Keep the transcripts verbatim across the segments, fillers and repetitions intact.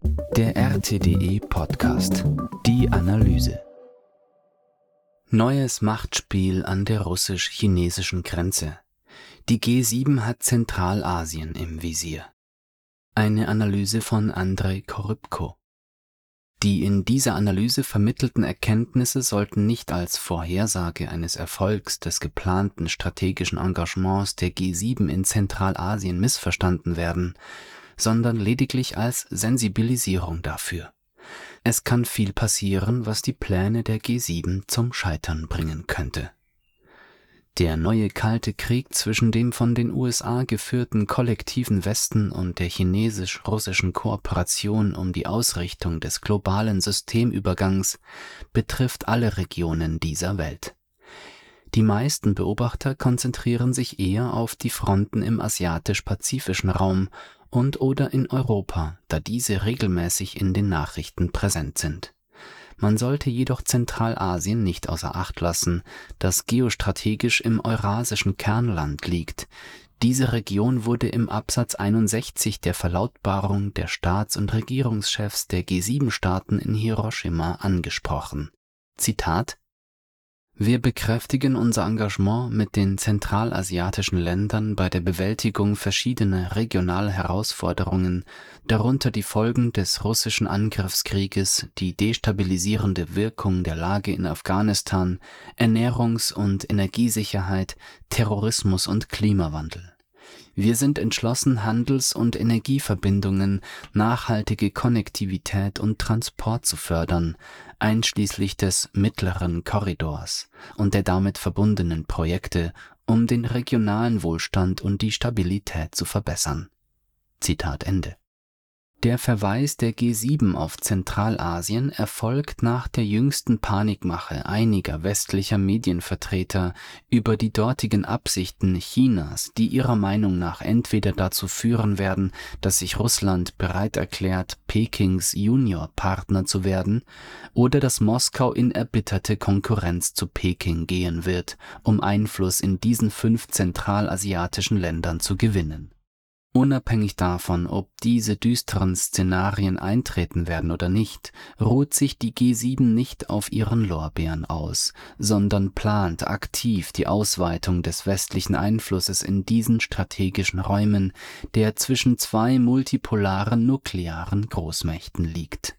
Der R T D E-Podcast. Die Analyse. Neues Machtspiel an der russisch-chinesischen Grenze. Die G sieben hat Zentralasien im Visier. Eine Analyse von Andrei Korybko. Die in dieser Analyse vermittelten Erkenntnisse sollten nicht als Vorhersage eines Erfolgs des geplanten strategischen Engagements der G sieben in Zentralasien missverstanden werden, sondern lediglich als Sensibilisierung dafür. Es kann viel passieren, was die Pläne der G sieben zum Scheitern bringen könnte. Der neue Kalte Krieg zwischen dem von den U S A geführten kollektiven Westen und der chinesisch-russischen Kooperation um die Ausrichtung des globalen Systemübergangs betrifft alle Regionen dieser Welt. Die meisten Beobachter konzentrieren sich eher auf die Fronten im asiatisch-pazifischen Raum und oder in Europa, da diese regelmäßig in den Nachrichten präsent sind. Man sollte jedoch Zentralasien nicht außer Acht lassen, das geostrategisch im eurasischen Kernland liegt. Diese Region wurde im Absatz einundsechzig der Verlautbarung der Staats- und Regierungschefs der G sieben Staaten in Hiroshima angesprochen. Zitat: Wir bekräftigen unser Engagement mit den zentralasiatischen Ländern bei der Bewältigung verschiedener regionaler Herausforderungen, darunter die Folgen des russischen Angriffskrieges, die destabilisierende Wirkung der Lage in Afghanistan, Ernährungs- und Energiesicherheit, Terrorismus und Klimawandel. Wir sind entschlossen, Handels- und Energieverbindungen, nachhaltige Konnektivität und Transport zu fördern, einschließlich des Mittleren Korridors und der damit verbundenen Projekte, um den regionalen Wohlstand und die Stabilität zu verbessern. Zitat Ende. Der Verweis der G sieben auf Zentralasien erfolgt nach der jüngsten Panikmache einiger westlicher Medienvertreter über die dortigen Absichten Chinas, die ihrer Meinung nach entweder dazu führen werden, dass sich Russland bereit erklärt, Pekings Juniorpartner zu werden, oder dass Moskau in erbitterte Konkurrenz zu Peking gehen wird, um Einfluss in diesen fünf zentralasiatischen Ländern zu gewinnen. Unabhängig davon, ob diese düsteren Szenarien eintreten werden oder nicht, ruht sich die G sieben nicht auf ihren Lorbeeren aus, sondern plant aktiv die Ausweitung des westlichen Einflusses in diesen strategischen Räumen, der zwischen zwei multipolaren nuklearen Großmächten liegt.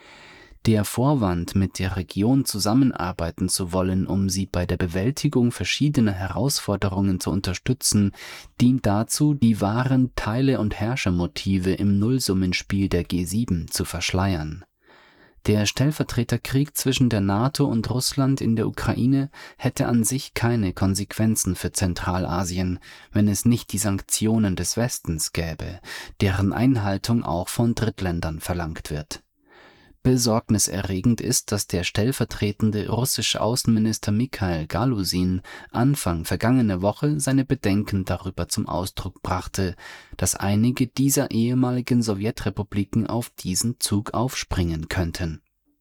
Der Vorwand, mit der Region zusammenarbeiten zu wollen, um sie bei der Bewältigung verschiedener Herausforderungen zu unterstützen, dient dazu, die wahren Teile- und Herrschermotive im Nullsummenspiel der G sieben zu verschleiern. Der Stellvertreterkrieg zwischen der NATO und Russland in der Ukraine hätte an sich keine Konsequenzen für Zentralasien, wenn es nicht die Sanktionen des Westens gäbe, deren Einhaltung auch von Drittländern verlangt wird. Besorgniserregend ist, dass der stellvertretende russische Außenminister Mikhail Galusin Anfang vergangener Woche seine Bedenken darüber zum Ausdruck brachte, dass einige dieser ehemaligen Sowjetrepubliken auf diesen Zug aufspringen könnten.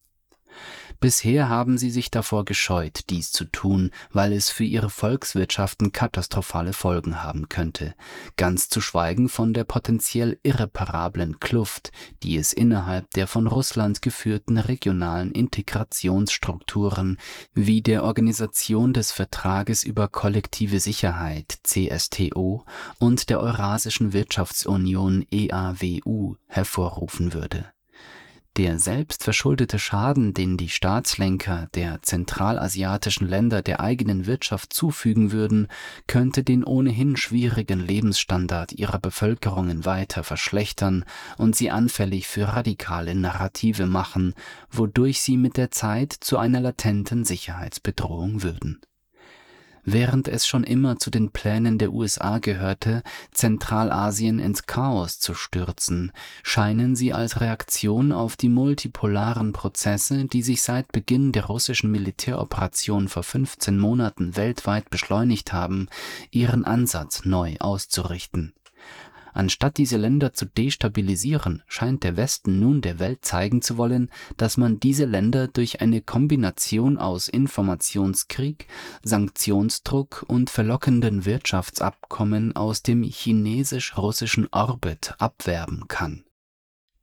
Bisher haben sie sich davor gescheut, dies zu tun, weil es für ihre Volkswirtschaften katastrophale Folgen haben könnte, ganz zu schweigen von der potenziell irreparablen Kluft, die es innerhalb der von Russland geführten regionalen Integrationsstrukturen wie der Organisation des Vertrages über kollektive Sicherheit C S T O und der Eurasischen Wirtschaftsunion E A W U hervorrufen würde. Der selbstverschuldete Schaden, den die Staatslenker der zentralasiatischen Länder der eigenen Wirtschaft zufügen würden, könnte den ohnehin schwierigen Lebensstandard ihrer Bevölkerungen weiter verschlechtern und sie anfällig für radikale Narrative machen, wodurch sie mit der Zeit zu einer latenten Sicherheitsbedrohung würden. Während es schon immer zu den Plänen der U S A gehörte, Zentralasien ins Chaos zu stürzen, scheinen sie als Reaktion auf die multipolaren Prozesse, die sich seit Beginn der russischen Militäroperation vor fünfzehn Monaten weltweit beschleunigt haben, ihren Ansatz neu auszurichten. Anstatt diese Länder zu destabilisieren, scheint der Westen nun der Welt zeigen zu wollen, dass man diese Länder durch eine Kombination aus Informationskrieg, Sanktionsdruck und verlockenden Wirtschaftsabkommen aus dem chinesisch-russischen Orbit abwerben kann.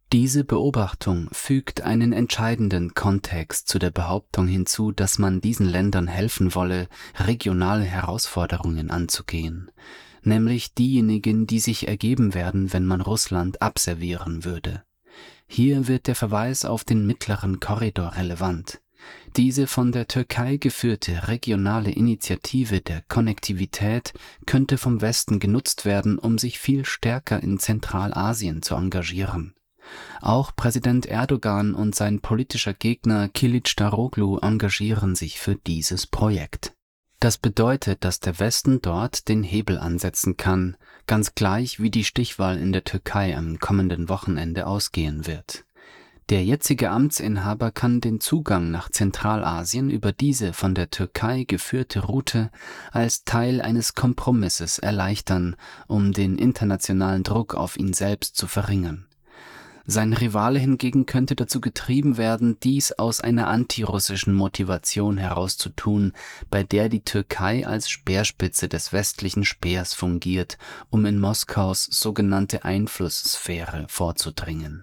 Diese Beobachtung fügt einen entscheidenden Kontext zu der Behauptung hinzu, dass man diesen Ländern helfen wolle, regionale Herausforderungen anzugehen, nämlich diejenigen, die sich ergeben werden, wenn man Russland abservieren würde. Hier wird der Verweis auf den mittleren Korridor relevant. Diese von der Türkei geführte regionale Initiative der Konnektivität könnte vom Westen genutzt werden, um sich viel stärker in Zentralasien zu engagieren. Auch Präsident Erdogan und sein politischer Gegner Kilicdaroglu engagieren sich für dieses Projekt. Das bedeutet, dass der Westen dort den Hebel ansetzen kann, ganz gleich wie die Stichwahl in der Türkei am kommenden Wochenende ausgehen wird. Der jetzige Amtsinhaber kann den Zugang nach Zentralasien über diese von der Türkei geführte Route als Teil eines Kompromisses erleichtern, um den internationalen Druck auf ihn selbst zu verringern. Sein Rivale hingegen könnte dazu getrieben werden, dies aus einer antirussischen Motivation heraus zu tun, bei der die Türkei als Speerspitze des westlichen Speers fungiert, um in Moskaus sogenannte Einflusssphäre vorzudringen.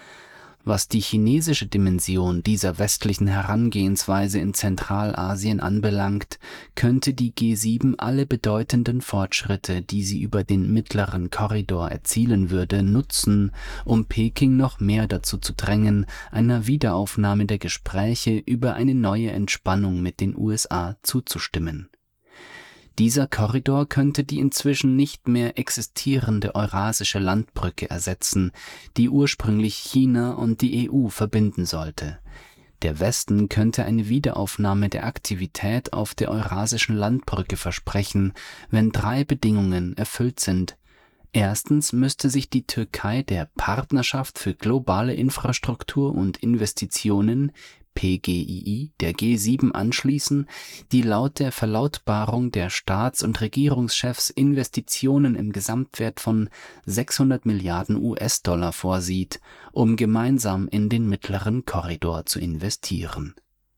Was die chinesische Dimension dieser westlichen Herangehensweise in Zentralasien anbelangt, könnte die G sieben alle bedeutenden Fortschritte, die sie über den mittleren Korridor erzielen würde, nutzen, um Peking noch mehr dazu zu drängen, einer Wiederaufnahme der Gespräche über eine neue Entspannung mit den U S A zuzustimmen. Dieser Korridor könnte die inzwischen nicht mehr existierende Eurasische Landbrücke ersetzen, die ursprünglich China und die E U verbinden sollte. Der Westen könnte eine Wiederaufnahme der Aktivität auf der Eurasischen Landbrücke versprechen, wenn drei Bedingungen erfüllt sind. Erstens müsste sich die Türkei der Partnerschaft für globale Infrastruktur und Investitionen P G I I der G sieben anschließen, die laut der Verlautbarung der Staats- und Regierungschefs Investitionen im Gesamtwert von sechshundert Milliarden U S-Dollar vorsieht, um gemeinsam in den mittleren Korridor zu investieren.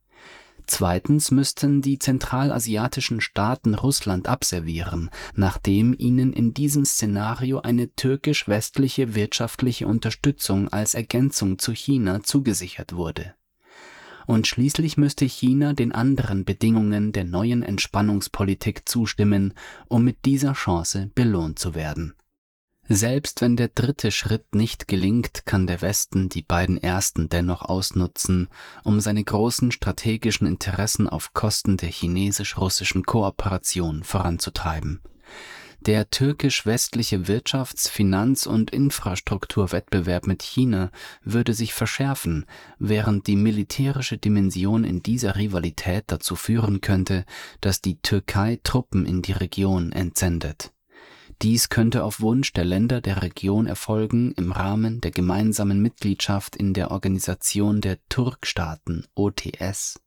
Zweitens müssten die zentralasiatischen Staaten Russland abservieren, nachdem ihnen in diesem Szenario eine türkisch-westliche wirtschaftliche Unterstützung als Ergänzung zu China zugesichert wurde. Und schließlich müsste China den anderen Bedingungen der neuen Entspannungspolitik zustimmen, um mit dieser Chance belohnt zu werden. Selbst wenn der dritte Schritt nicht gelingt, kann der Westen die beiden ersten dennoch ausnutzen, um seine großen strategischen Interessen auf Kosten der chinesisch-russischen Kooperation voranzutreiben. Der türkisch-westliche Wirtschafts-, Finanz- und Infrastrukturwettbewerb mit China würde sich verschärfen, während die militärische Dimension in dieser Rivalität dazu führen könnte, dass die Türkei Truppen in die Region entsendet. Dies könnte auf Wunsch der Länder der Region erfolgen im Rahmen der gemeinsamen Mitgliedschaft in der Organisation der Turkstaaten O T S.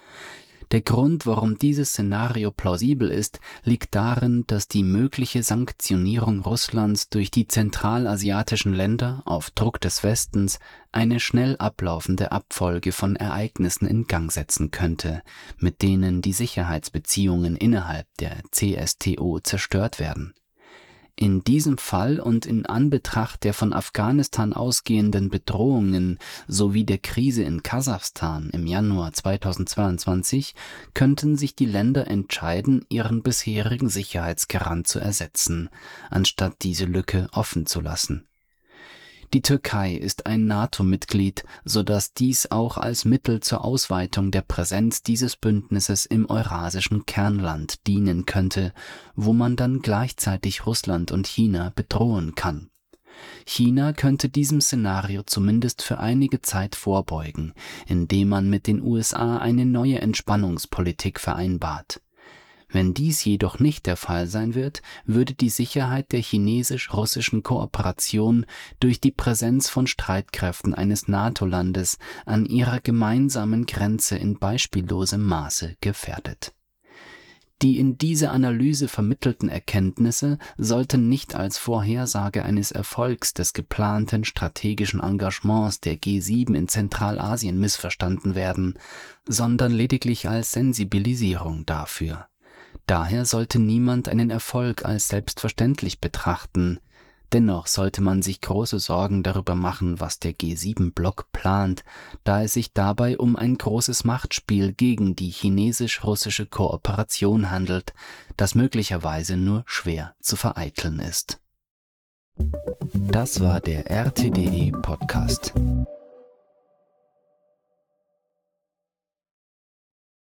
Der Grund, warum dieses Szenario plausibel ist, liegt darin, dass die mögliche Sanktionierung Russlands durch die zentralasiatischen Länder auf Druck des Westens eine schnell ablaufende Abfolge von Ereignissen in Gang setzen könnte, mit denen die Sicherheitsbeziehungen innerhalb der C S T O zerstört werden. In diesem Fall und in Anbetracht der von Afghanistan ausgehenden Bedrohungen sowie der Krise in Kasachstan im Januar zweitausendzweiundzwanzig könnten sich die Länder entscheiden, ihren bisherigen Sicherheitsgarant zu ersetzen, anstatt diese Lücke offen zu lassen. Die Türkei ist ein NATO-Mitglied, sodass dies auch als Mittel zur Ausweitung der Präsenz dieses Bündnisses im eurasischen Kernland dienen könnte, wo man dann gleichzeitig Russland und China bedrohen kann. China könnte diesem Szenario zumindest für einige Zeit vorbeugen, indem man mit den U S A eine neue Entspannungspolitik vereinbart. Wenn dies jedoch nicht der Fall sein wird, würde die Sicherheit der chinesisch-russischen Kooperation durch die Präsenz von Streitkräften eines NATO-Landes an ihrer gemeinsamen Grenze in beispiellosem Maße gefährdet. Die in dieser Analyse vermittelten Erkenntnisse sollten nicht als Vorhersage eines Erfolgs des geplanten strategischen Engagements der G sieben in Zentralasien missverstanden werden, sondern lediglich als Sensibilisierung dafür. Daher sollte niemand einen Erfolg als selbstverständlich betrachten. Dennoch sollte man sich große Sorgen darüber machen, was der G sieben Block plant, da es sich dabei um ein großes Machtspiel gegen die chinesisch-russische Kooperation handelt, das möglicherweise nur schwer zu vereiteln ist. Das war der R T D E Podcast.